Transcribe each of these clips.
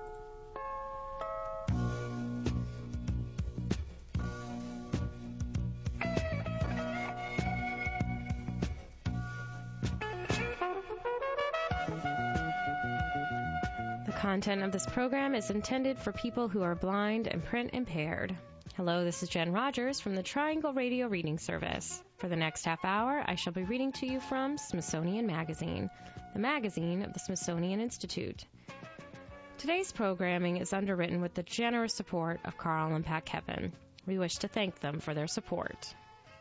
The content of this program is intended for people who are blind and print impaired. Hello, this is Jen Rogers from the Triangle Radio Reading Service. For the next half hour, I shall be reading to you from Smithsonian Magazine, the magazine of the Smithsonian Institute. Today's programming is underwritten with the generous support of Carl and Pat Kevin. We wish to thank them for their support.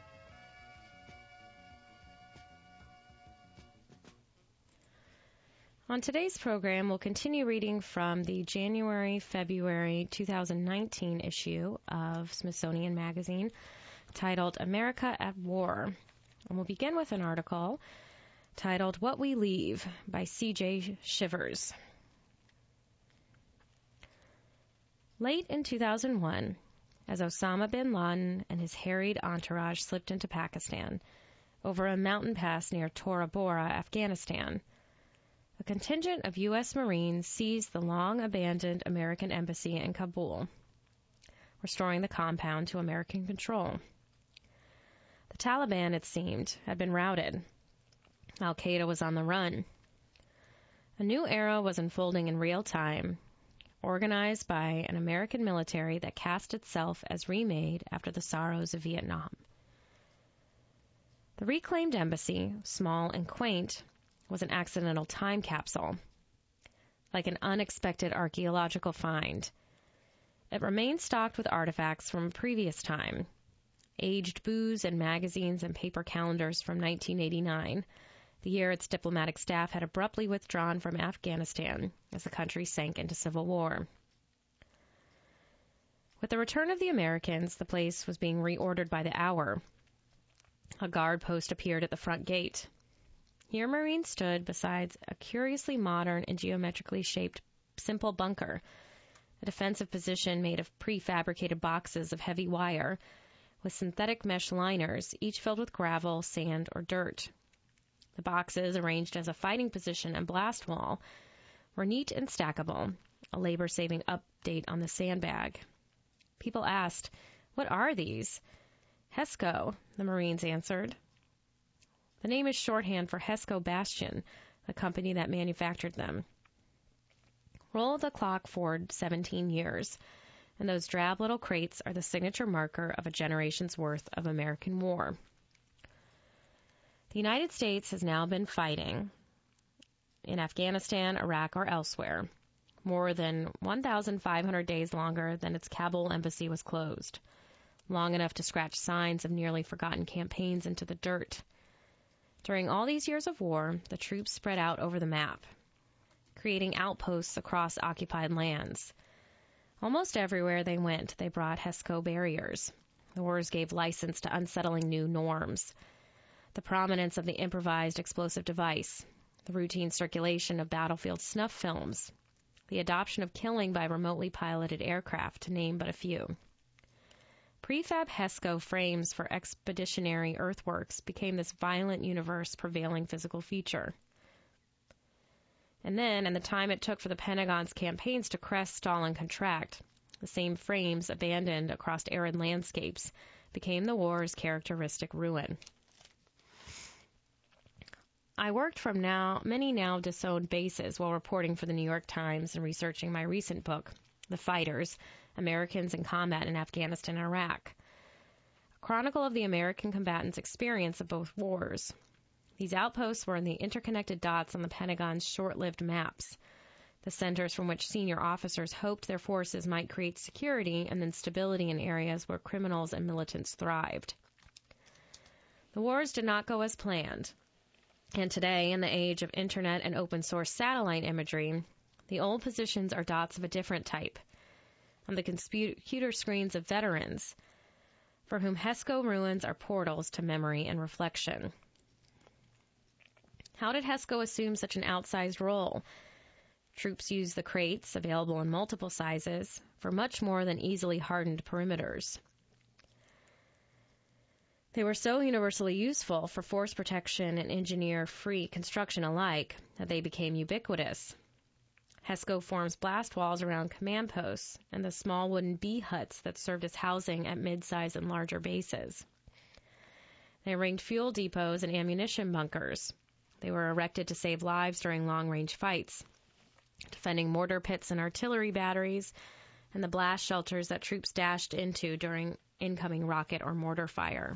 On today's program, we'll continue reading from the January-February 2019 issue of Smithsonian Magazine titled America at War. And we'll begin with an article titled What We Leave by C.J. Shivers. Late in 2001, as Osama bin Laden and his harried entourage slipped into Pakistan over a mountain pass near Tora Bora, Afghanistan, a contingent of U.S. Marines seized the long-abandoned American embassy in Kabul, restoring the compound to American control. The Taliban, it seemed, had been routed. Al-Qaeda was on the run. A new era was unfolding in real time, organized by an American military that cast itself as remade after the sorrows of Vietnam. The reclaimed embassy, small and quaint, was an accidental time capsule, like an unexpected archaeological find. It remained stocked with artifacts from a previous time, aged booze and magazines and paper calendars from 1989, the year its diplomatic staff had abruptly withdrawn from Afghanistan as the country sank into civil war. With the return of the Americans, the place was being reordered by the hour. A guard post appeared at the front gate. Here Marines stood beside a curiously modern and geometrically shaped simple bunker, a defensive position made of prefabricated boxes of heavy wire with synthetic mesh liners, each filled with gravel, sand, or dirt. The boxes, arranged as a fighting position and blast wall, were neat and stackable, a labor-saving update on the sandbag. People asked, "What are these?" "HESCO," the Marines answered. The name is shorthand for Hesco Bastion, the company that manufactured them. Roll the clock forward 17 years, and those drab little crates are the signature marker of a generation's worth of American war. The United States has now been fighting in Afghanistan, Iraq, or elsewhere, more than 1,500 days longer than its Kabul embassy was closed, long enough to scratch signs of nearly forgotten campaigns into the dirt. During all these years of war, the troops spread out over the map, creating outposts across occupied lands. Almost everywhere they went, they brought HESCO barriers. The wars gave license to unsettling new norms. The prominence of the improvised explosive device, the routine circulation of battlefield snuff films, the adoption of killing by remotely piloted aircraft, to name but a few. Prefab HESCO frames for expeditionary earthworks became this violent universe prevailing physical feature. And then, in the time it took for the Pentagon's campaigns to crest, stall, and contract, the same frames abandoned across arid landscapes became the war's characteristic ruin. I worked from many now disowned bases while reporting for the New York Times and researching my recent book, The Fighters, Americans in Combat in Afghanistan and Iraq, a chronicle of the American combatants' experience of both wars. These outposts were in the interconnected dots on the Pentagon's short-lived maps, the centers from which senior officers hoped their forces might create security and then stability in areas where criminals and militants thrived. The wars did not go as planned, and today, in the age of internet and open-source satellite imagery, the old positions are dots of a different type, on the computer screens of veterans, for whom HESCO ruins are portals to memory and reflection. How did HESCO assume such an outsized role? Troops used the crates, available in multiple sizes, for much more than easily hardened perimeters. They were so universally useful for force protection and engineer-free construction alike that they became ubiquitous. HESCO forms blast walls around command posts and the small wooden bee huts that served as housing at mid-size and larger bases. They ringed fuel depots and ammunition bunkers. They were erected to save lives during long-range fights, defending mortar pits and artillery batteries, and the blast shelters that troops dashed into during incoming rocket or mortar fire.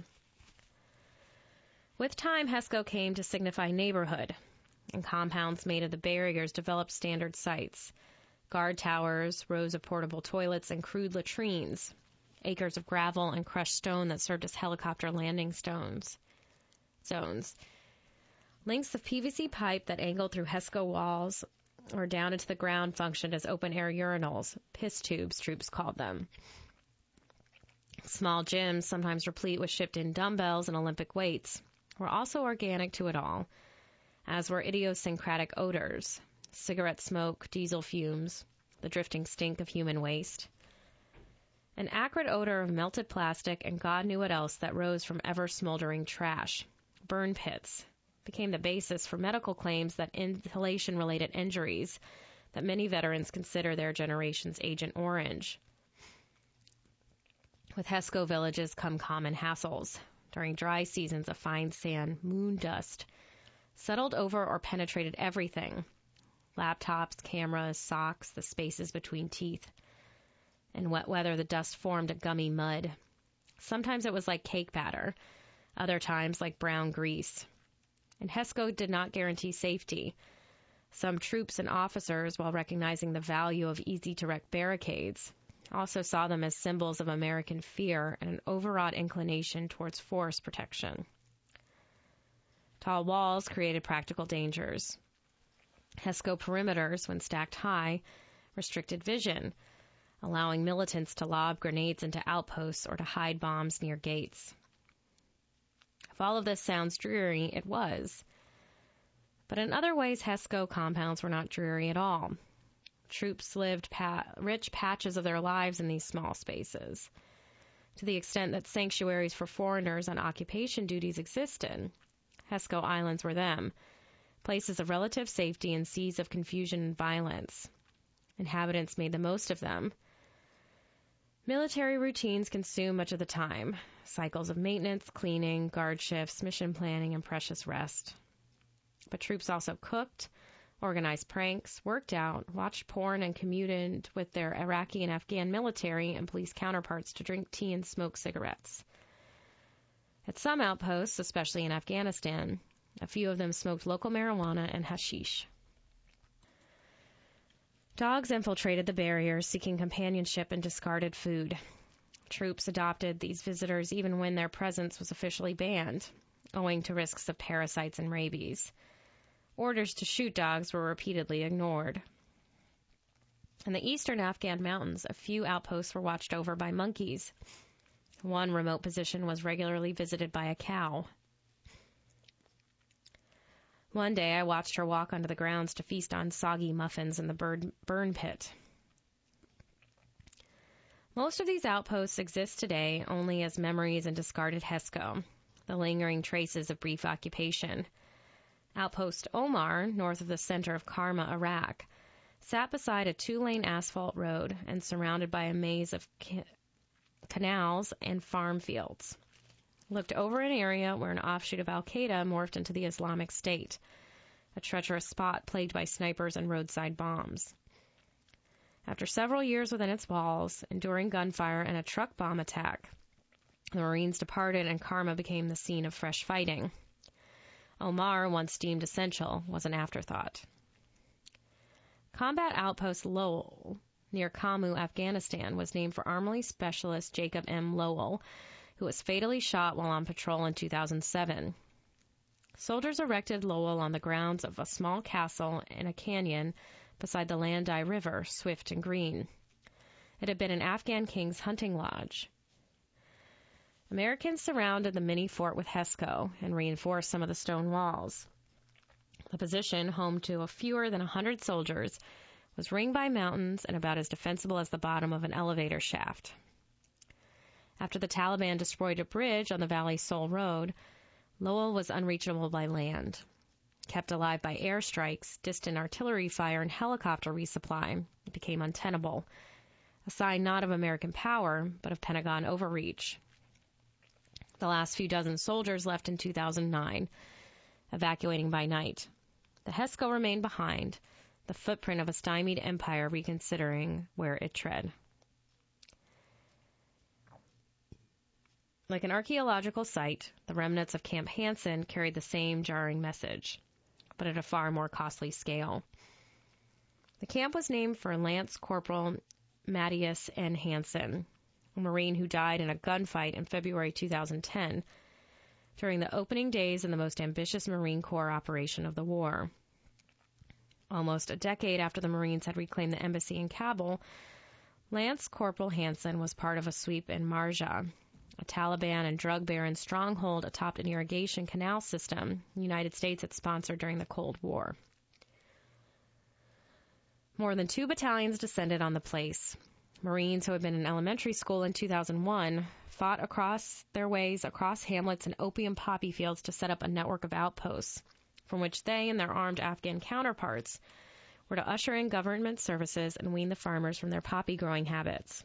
With time, HESCO came to signify neighborhood, and compounds made of the barriers developed standard sites: guard towers, rows of portable toilets and crude latrines, acres of gravel and crushed stone that served as helicopter landing zones. Lengths of PVC pipe that angled through HESCO walls or down into the ground functioned as open-air urinals, piss tubes, troops called them. Small gyms, sometimes replete with shipped-in dumbbells and Olympic weights, were also organic to it all, as were idiosyncratic odors: cigarette smoke, diesel fumes, the drifting stink of human waste. An acrid odor of melted plastic and God knew what else that rose from ever-smoldering trash. Burn pits became the basis for medical claims that inhalation-related injuries that many veterans consider their generation's Agent Orange. With HESCO villages come common hassles. During dry seasons, a fine sand, moon dust, settled over or penetrated everything: laptops, cameras, socks, the spaces between teeth. In wet weather, the dust formed a gummy mud. Sometimes it was like cake batter, other times like brown grease. And HESCO did not guarantee safety. Some troops and officers, while recognizing the value of easy-to-wreck barricades, also saw them as symbols of American fear and an overwrought inclination towards force protection. Tall walls created practical dangers. HESCO perimeters, when stacked high, restricted vision, allowing militants to lob grenades into outposts or to hide bombs near gates. If all of this sounds dreary, it was. But in other ways, HESCO compounds were not dreary at all. Troops lived rich patches of their lives in these small spaces. To the extent that sanctuaries for foreigners on occupation duties existed, HESCO islands were them, places of relative safety in seas of confusion and violence. Inhabitants made the most of them. Military routines consume much of the time: cycles of maintenance, cleaning, guard shifts, mission planning, and precious rest. But troops also cooked, organized pranks, worked out, watched porn, and commuted with their Iraqi and Afghan military and police counterparts to drink tea and smoke cigarettes. At some outposts, especially in Afghanistan, a few of them smoked local marijuana and hashish. Dogs infiltrated the barriers, seeking companionship and discarded food. Troops adopted these visitors even when their presence was officially banned, owing to risks of parasites and rabies. Orders to shoot dogs were repeatedly ignored. In the eastern Afghan mountains, a few outposts were watched over by monkeys. One remote position was regularly visited by a cow. One day I watched her walk onto the grounds to feast on soggy muffins in the burn pit. Most of these outposts exist today only as memories and discarded HESCO, the lingering traces of brief occupation. Outpost Omar, north of the center of Karma, Iraq, sat beside a 2-lane asphalt road and surrounded by a maze of canals and farm fields. Looked over an area where an offshoot of Al-Qaeda morphed into the Islamic State, a treacherous spot plagued by snipers and roadside bombs. After several years within its walls, enduring gunfire and a truck bomb attack, the Marines departed and Karma became the scene of fresh fighting. Omar, once deemed essential, was an afterthought. Combat Outpost Lowell, near Kammu, Afghanistan, was named for Army Specialist Jacob M. Lowell, who was fatally shot while on patrol in 2007. Soldiers erected Lowell on the grounds of a small castle in a canyon beside the Landi River, swift and green. It had been an Afghan king's hunting lodge. Americans surrounded the mini fort with HESCO and reinforced some of the stone walls. The position, home to fewer than 100 soldiers, was ringed by mountains and about as defensible as the bottom of an elevator shaft. After the Taliban destroyed a bridge on the Valley Sol Road, Lowell was unreachable by land. Kept alive by airstrikes, distant artillery fire, and helicopter resupply, it became untenable, a sign not of American power, but of Pentagon overreach. The last few dozen soldiers left in 2009, evacuating by night. The HESCO remained behind, the footprint of a stymied empire reconsidering where it tread. Like an archaeological site, the remnants of Camp Hansen carried the same jarring message, but at a far more costly scale. The camp was named for Lance Corporal Matthias N. Hansen, a Marine who died in a gunfight in February 2010 during the opening days in the most ambitious Marine Corps operation of the war. Almost a decade after the Marines had reclaimed the embassy in Kabul, Lance Corporal Hansen was part of a sweep in Marja, a Taliban and drug baron stronghold atop an irrigation canal system the United States had sponsored during the Cold War. More than 2 battalions descended on the place. Marines who had been in elementary school in 2001 fought across their ways across hamlets and opium poppy fields to set up a network of outposts, from which they and their armed Afghan counterparts were to usher in government services and wean the farmers from their poppy growing habits.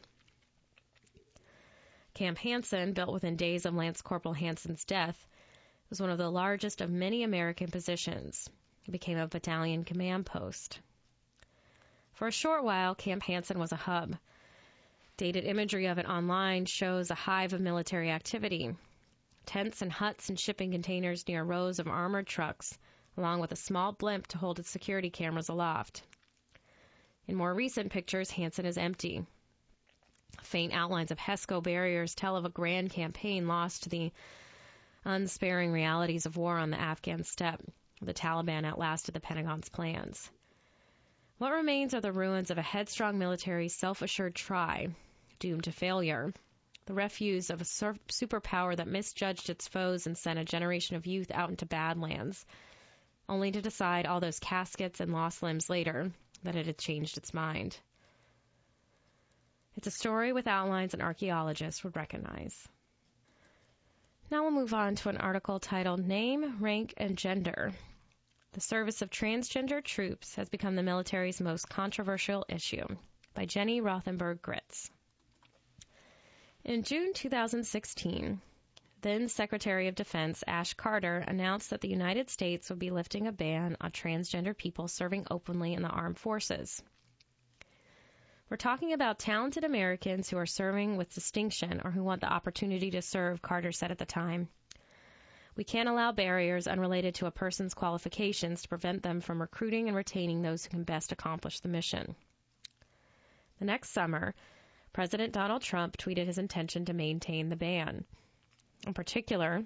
Camp Hansen, built within days of Lance Corporal Hansen's death, was one of the largest of many American positions. It became a battalion command post. For a short while, Camp Hansen was a hub. Dated imagery of it online shows a hive of military activity. Tents and huts and shipping containers near rows of armored trucks, along with a small blimp to hold its security cameras aloft. In more recent pictures, Hansen is empty. Faint outlines of HESCO barriers tell of a grand campaign lost to the unsparing realities of war on the Afghan steppe. The Taliban outlasted the Pentagon's plans. What remains are the ruins of a headstrong military, self-assured try, doomed to failure. The refuse of a superpower that misjudged its foes and sent a generation of youth out into Badlands, only to decide all those caskets and lost limbs later that it had changed its mind. It's a story with outlines an archaeologist would recognize. Now we'll move on to an article titled Name, Rank, and Gender. The service of transgender troops has become the military's most controversial issue, by Jenny Rothenberg Gritz. In June 2016, then Secretary of Defense Ash Carter announced that the United States would be lifting a ban on transgender people serving openly in the armed forces. We're talking about talented Americans who are serving with distinction or who want the opportunity to serve, Carter said at the time. We can't allow barriers unrelated to a person's qualifications to prevent them from recruiting and retaining those who can best accomplish the mission. The next summer, President Donald Trump tweeted his intention to maintain the ban. In particular,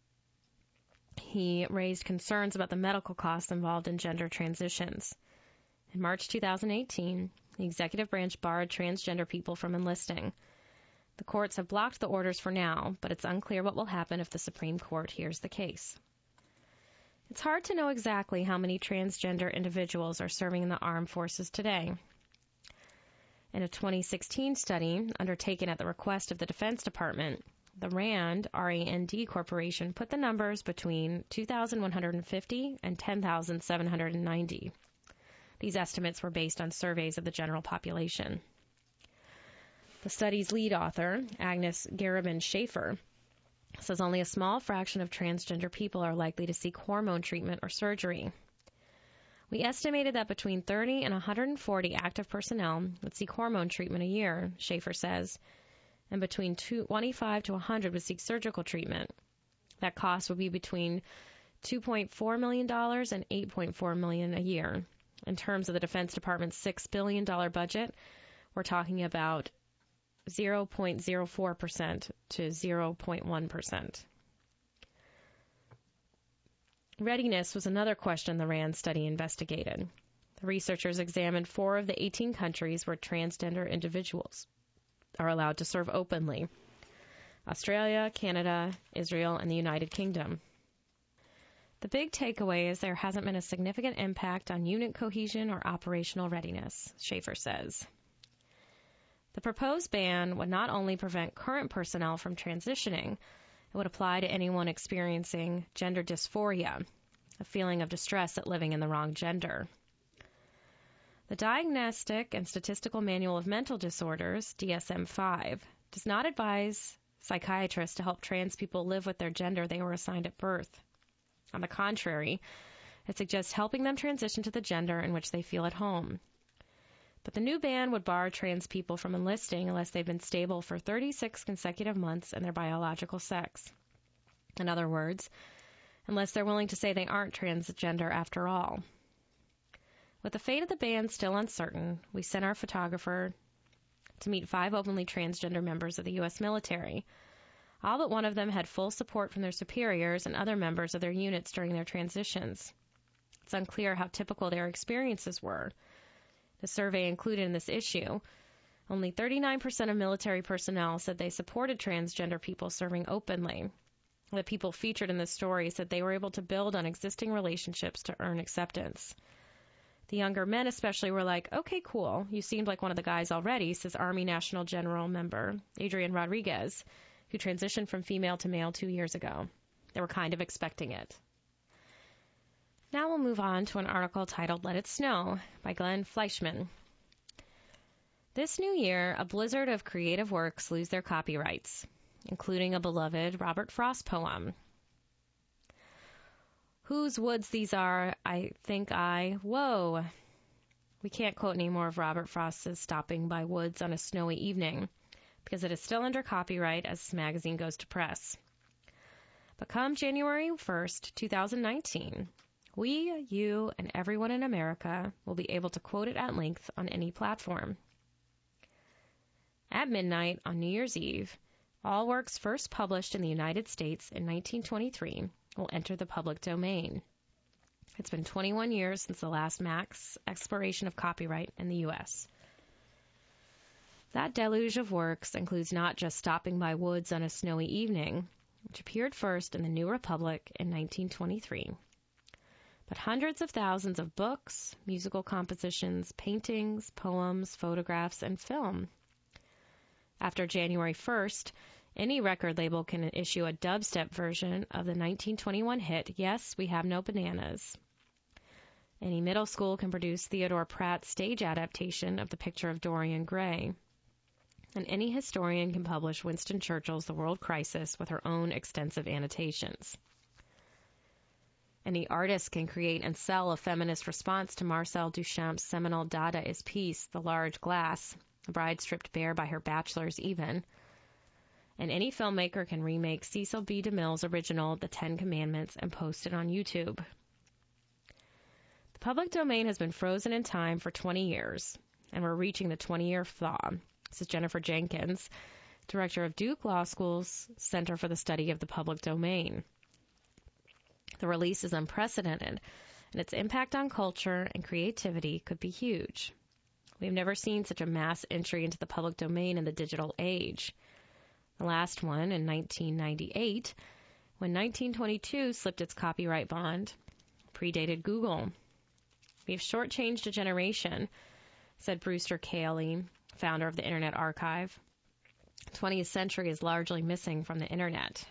he raised concerns about the medical costs involved in gender transitions. In March 2018, the executive branch barred transgender people from enlisting. The courts have blocked the orders for now, but it's unclear what will happen if the Supreme Court hears the case. It's hard to know exactly how many transgender individuals are serving in the armed forces today. In a 2016 study undertaken at the request of the Defense Department, the RAND, R-A-N-D Corporation put the numbers between 2,150 and 10,790. These estimates were based on surveys of the general population. The study's lead author, Agnes Garibin-Schaefer, says only a small fraction of transgender people are likely to seek hormone treatment or surgery. We estimated that between 30 and 140 active personnel would seek hormone treatment a year, Schaefer says, and between 25 to 100 would seek surgical treatment. That cost would be between $2.4 million and $8.4 million a year. In terms of the Defense Department's $6 billion budget, we're talking about 0.04% to 0.1%. Readiness was another question the RAND study investigated. The researchers examined 4 of the 18 countries where transgender individuals are allowed to serve openly: Australia, Canada, Israel, and the United Kingdom. The big takeaway is there hasn't been a significant impact on unit cohesion or operational readiness, Schaefer says. The proposed ban would not only prevent current personnel from transitioning, it would apply to anyone experiencing gender dysphoria, a feeling of distress at living in the wrong gender. The Diagnostic and Statistical Manual of Mental Disorders, DSM-5, does not advise psychiatrists to help trans people live with their gender they were assigned at birth. On the contrary, it suggests helping them transition to the gender in which they feel at home. But the new ban would bar trans people from enlisting unless they've been stable for 36 consecutive months in their biological sex. In other words, unless they're willing to say they aren't transgender after all. With the fate of the ban still uncertain, we sent our photographer to meet 5 openly transgender members of the U.S. military. All but one of them had full support from their superiors and other members of their units during their transitions. It's unclear how typical their experiences were. The survey included in this issue, only 39% of military personnel said they supported transgender people serving openly. The people featured in this story said they were able to build on existing relationships to earn acceptance. The younger men especially were like, okay, cool, you seemed like one of the guys already, says Army National General member Adrian Rodriguez, who transitioned from female to male 2 years ago. They were kind of expecting it. Now we'll move on to an article titled Let It Snow by Glenn Fleischman. This new year, a blizzard of creative works lose their copyrights, including a beloved Robert Frost poem. Whose woods these are, whoa. We can't quote any more of Robert Frost's stopping by woods on a snowy evening, because it is still under copyright as this magazine goes to press. But come January 1st, 2019, we, you, and everyone in America will be able to quote it at length on any platform. At midnight on New Year's Eve, all works first published in the United States in 1923 will enter the public domain. It's been 21 years since the last max expiration of copyright in the U.S. That deluge of works includes not just Stopping by Woods on a Snowy Evening, which appeared first in the New Republic in 1923, but hundreds of thousands of books, musical compositions, paintings, poems, photographs, and film. After January 1st, any record label can issue a dubstep version of the 1921 hit, Yes, We Have No Bananas. Any middle school can produce Theodore Pratt's stage adaptation of The Picture of Dorian Gray. And any historian can publish Winston Churchill's The World Crisis with her own extensive annotations. Any artist can create and sell a feminist response to Marcel Duchamp's seminal Dadaist piece, The Large Glass, a bride stripped bare by her bachelors even. And any filmmaker can remake Cecil B. DeMille's original The Ten Commandments and post it on YouTube. The public domain has been frozen in time for 20 years, and we're reaching the 20-year thaw. This is Jennifer Jenkins, director of Duke Law School's Center for the Study of the Public Domain. The release is unprecedented, and its impact on culture and creativity could be huge. We've never seen such a mass entry into the public domain in the digital age. The last one in 1998, when 1922 slipped its copyright bond, predated Google. We've shortchanged a generation, said Brewster Kahle, founder of the Internet Archive. The 20th century is largely missing from the Internet.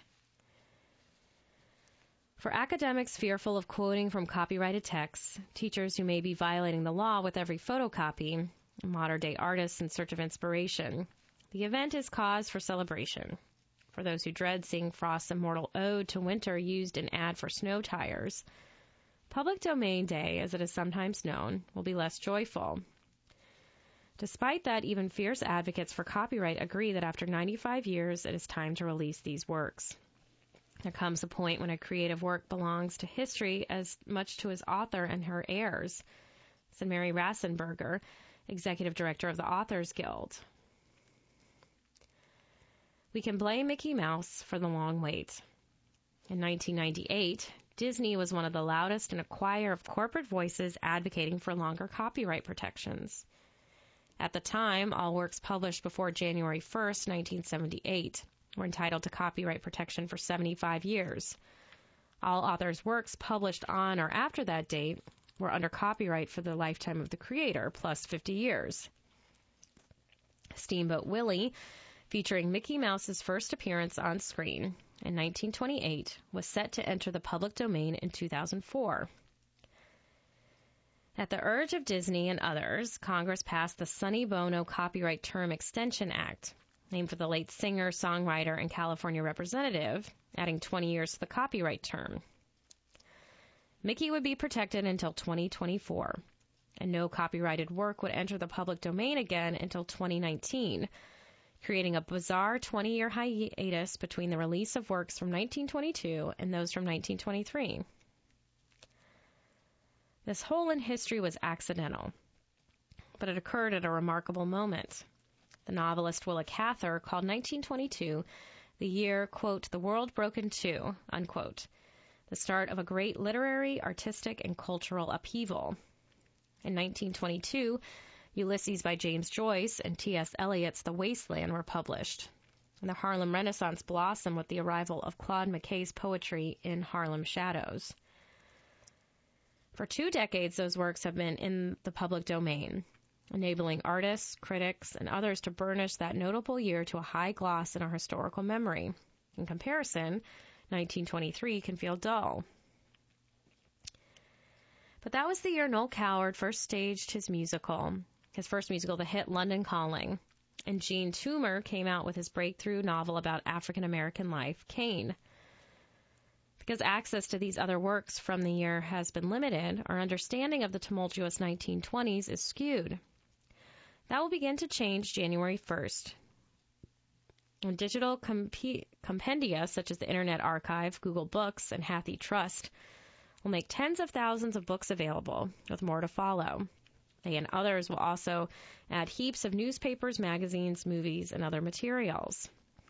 For academics fearful of quoting from copyrighted texts, teachers who may be violating the law with every photocopy, modern-day artists in search of inspiration, the event is cause for celebration. For those who dread seeing Frost's immortal ode to winter used in ad for snow tires, Public Domain Day, as it is sometimes known, will be less joyful. Despite that, even fierce advocates for copyright agree that after 95 years, it is time to release these works. There comes a point when a creative work belongs to history as much to its author and her heirs, said Mary Rassenberger, executive director of the Authors Guild. We can blame Mickey Mouse for the long wait. In 1998, Disney was one of the loudest in a choir of corporate voices advocating for longer copyright protections. At the time, all works published before January 1st, 1978, were entitled to copyright protection for 75 years. All authors' works published on or after that date were under copyright for the lifetime of the creator, plus 50 years. Steamboat Willie, featuring Mickey Mouse's first appearance on screen, in 1928 was set to enter the public domain in 2004. At the urge of Disney and others, Congress passed the Sonny Bono Copyright Term Extension Act, named for the late singer, songwriter, and California representative, adding 20 years to the copyright term. Mickey would be protected until 2024, and no copyrighted work would enter the public domain again until 2019, creating a bizarre 20-year hiatus between the release of works from 1922 and those from 1923. This hole in history was accidental, but it occurred at a remarkable moment. The novelist Willa Cather called 1922 the year, quote, "the world broke in two," unquote, the start of a great literary, artistic, and cultural upheaval. In 1922, Ulysses by James Joyce and T.S. Eliot's The Wasteland were published, and the Harlem Renaissance blossomed with the arrival of Claude McKay's poetry in Harlem Shadows. For 2 decades, those works have been in the public domain, enabling artists, critics, and others to burnish that notable year to a high gloss in our historical memory. In comparison, 1923 can feel dull. But that was the year Noel Coward first staged his first musical, the hit London Calling, and Gene Toomer came out with his breakthrough novel about African American life, Cain. Because access to these other works from the year has been limited, our understanding of the tumultuous 1920s is skewed. That will begin to change January 1st. When digital compendia such as the Internet Archive, Google Books, and HathiTrust will make tens of thousands of books available, with more to follow. They and others will also add heaps of newspapers, magazines, movies, and other materials.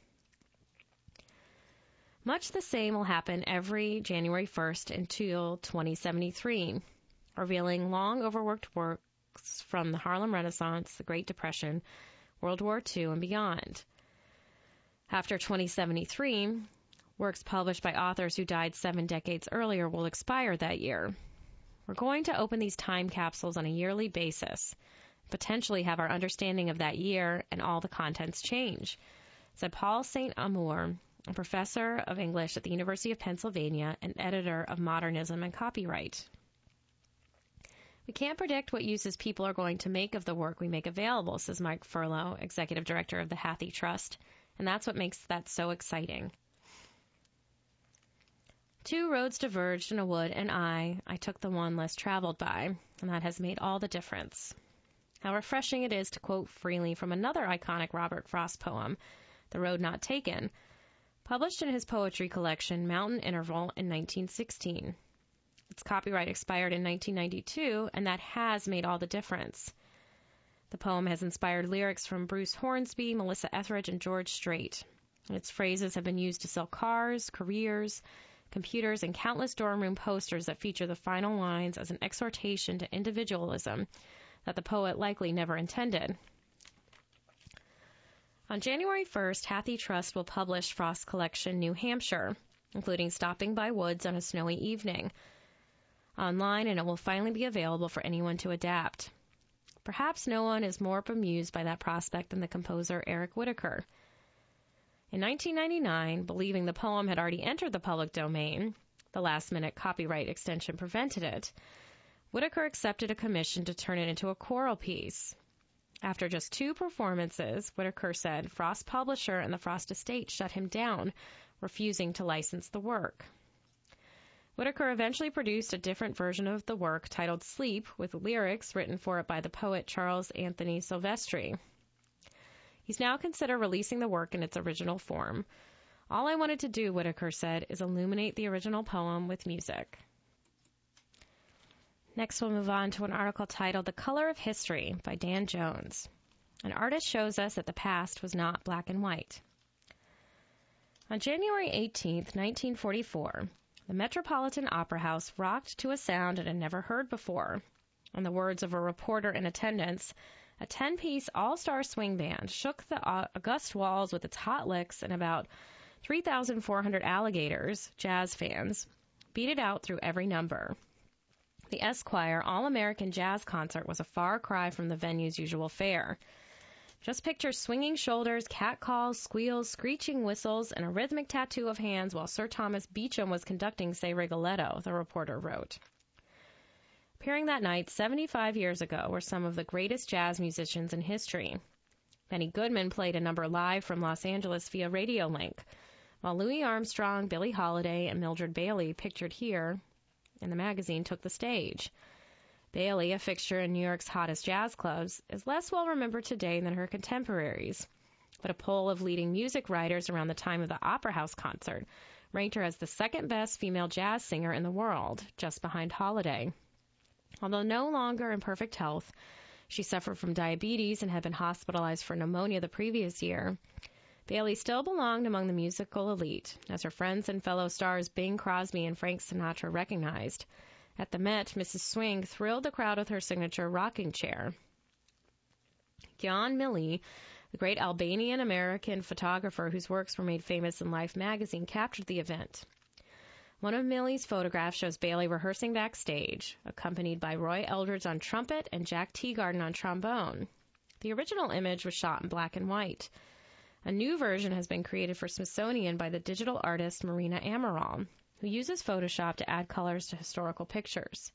Much the same will happen every January 1st until 2073, revealing long overworked works from the Harlem Renaissance, the Great Depression, World War II, and beyond. After 2073, works published by authors who died 7 decades earlier will expire that year. We're going to open these time capsules on a yearly basis, potentially have our understanding of that year and all the contents change, said Paul St. Amour, a professor of English at the University of Pennsylvania and editor of Modernism and Copyright. We can't predict what uses people are going to make of the work we make available, says Mike Furlow, executive director of the HathiTrust, and that's what makes that so exciting. 2 roads diverged in a wood, and I took the one less traveled by, and that has made all the difference. How refreshing it is to quote freely from another iconic Robert Frost poem, The Road Not Taken, published in his poetry collection Mountain Interval in 1916. Its copyright expired in 1992, and that has made all the difference. The poem has inspired lyrics from Bruce Hornsby, Melissa Etheridge, and George Strait. And its phrases have been used to sell cars, careers, computers, and countless dorm room posters that feature the final lines as an exhortation to individualism that the poet likely never intended. On January 1st, HathiTrust will publish Frost's collection New Hampshire, including Stopping by Woods on a Snowy Evening, online, and it will finally be available for anyone to adapt. Perhaps no one is more bemused by that prospect than the composer Eric Whitacre. In 1999, believing the poem had already entered the public domain, the last-minute copyright extension prevented it, Whitacre accepted a commission to turn it into a choral piece. After just 2 performances, Whitacre said Frost's publisher and the Frost estate shut him down, refusing to license the work. Whitacre eventually produced a different version of the work titled Sleep, with lyrics written for it by the poet Charles Anthony Silvestri. He's now considered releasing the work in its original form. All I wanted to do, Whitacre said, is illuminate the original poem with music. Next, we'll move on to an article titled The Color of History by Dan Jones. An artist shows us that the past was not black and white. On January 18, 1944, the Metropolitan Opera House rocked to a sound it had never heard before. In the words of a reporter in attendance, a 10-piece all-star swing band shook the august walls with its hot licks, and about 3,400 alligators, jazz fans, beat it out through every number. The Esquire All-American Jazz Concert was a far cry from the venue's usual fare. Just picture swinging shoulders, catcalls, squeals, screeching whistles, and a rhythmic tattoo of hands while Sir Thomas Beecham was conducting Say Rigoletto, the reporter wrote. Appearing that night 75 years ago were some of the greatest jazz musicians in history. Benny Goodman played a number live from Los Angeles via radio link, while Louis Armstrong, Billie Holiday, and Mildred Bailey, pictured here in the magazine, took the stage. Bailey, a fixture in New York's hottest jazz clubs, is less well remembered today than her contemporaries, but a poll of leading music writers around the time of the Opera House concert ranked her as the second best female jazz singer in the world, just behind Holiday. Although no longer in perfect health, she suffered from diabetes and had been hospitalized for pneumonia the previous year. Bailey still belonged among the musical elite, as her friends and fellow stars Bing Crosby and Frank Sinatra recognized. At the Met, Mrs. Swing thrilled the crowd with her signature rocking chair. Gyan Milli, the great Albanian-American photographer whose works were made famous in Life magazine, captured the event. One of Milli's photographs shows Bailey rehearsing backstage, accompanied by Roy Eldridge on trumpet and Jack Teagarden on trombone. The original image was shot in black and white. A new version has been created for Smithsonian by the digital artist Marina Amaral, who uses Photoshop to add colors to historical pictures.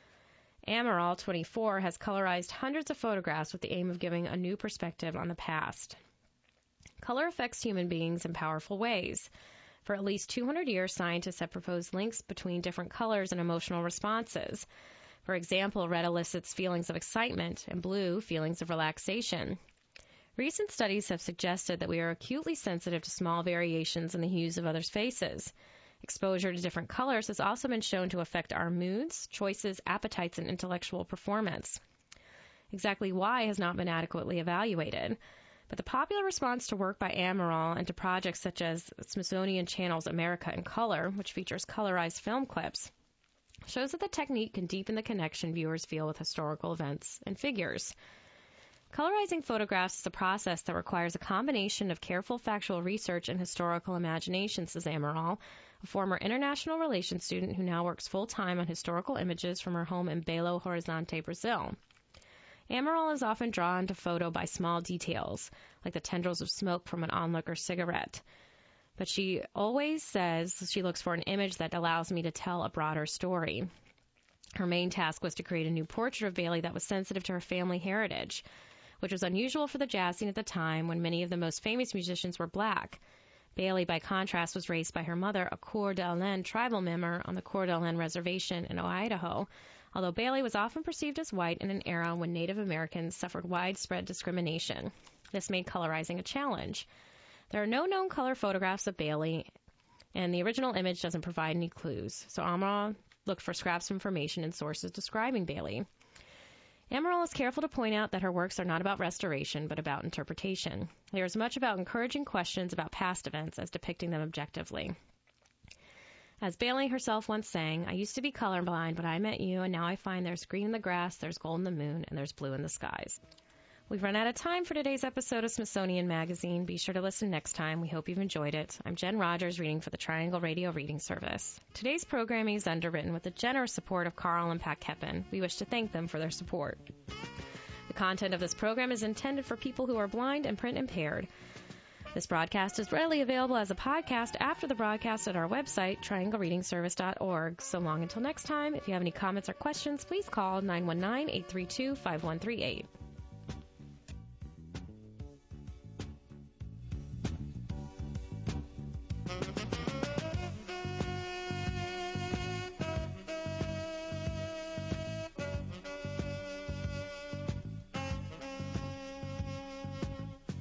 Amaral, 24, has colorized hundreds of photographs with the aim of giving a new perspective on the past. Color affects human beings in powerful ways. For at least 200 years, scientists have proposed links between different colors and emotional responses. For example, red elicits feelings of excitement and blue feelings of relaxation. Recent studies have suggested that we are acutely sensitive to small variations in the hues of others' faces. Exposure to different colors has also been shown to affect our moods, choices, appetites, and intellectual performance. Exactly why has not been adequately evaluated. But the popular response to work by Amaral and to projects such as Smithsonian Channel's America in Color, which features colorized film clips, shows that the technique can deepen the connection viewers feel with historical events and figures. Colorizing photographs is a process that requires a combination of careful factual research and historical imagination, says Amaral, a former international relations student who now works full-time on historical images from her home in Belo Horizonte, Brazil. Amaral is often drawn to photo by small details, like the tendrils of smoke from an onlooker cigarette. But she always says she looks for an image that allows me to tell a broader story. Her main task was to create a new portrait of Bailey that was sensitive to her family heritage, which was unusual for the jazz scene at the time when many of the most famous musicians were black. Bailey, by contrast, was raised by her mother, a Coeur d'Alene tribal member on the Coeur d'Alene Reservation in Idaho, although Bailey was often perceived as white in an era when Native Americans suffered widespread discrimination. This made colorizing a challenge. There are no known color photographs of Bailey, and the original image doesn't provide any clues, so Amaral looked for scraps of information in sources describing Bailey. Amaral is careful to point out that her works are not about restoration, but about interpretation. They are as much about encouraging questions about past events as depicting them objectively. As Bailey herself once sang, I used to be colorblind, but I met you, and now I find there's green in the grass, there's gold in the moon, and there's blue in the skies. We've run out of time for today's episode of Smithsonian Magazine. Be sure to listen next time. We hope you've enjoyed it. I'm Jen Rogers, reading for the Triangle Radio Reading Service. Today's programming is underwritten with the generous support of Carl and Pat Keppen. We wish to thank them for their support. The content of this program is intended for people who are blind and print impaired. This broadcast is readily available as a podcast after the broadcast at our website, trianglereadingservice.org. So long until next time, if you have any comments or questions, please call 919-832-5138.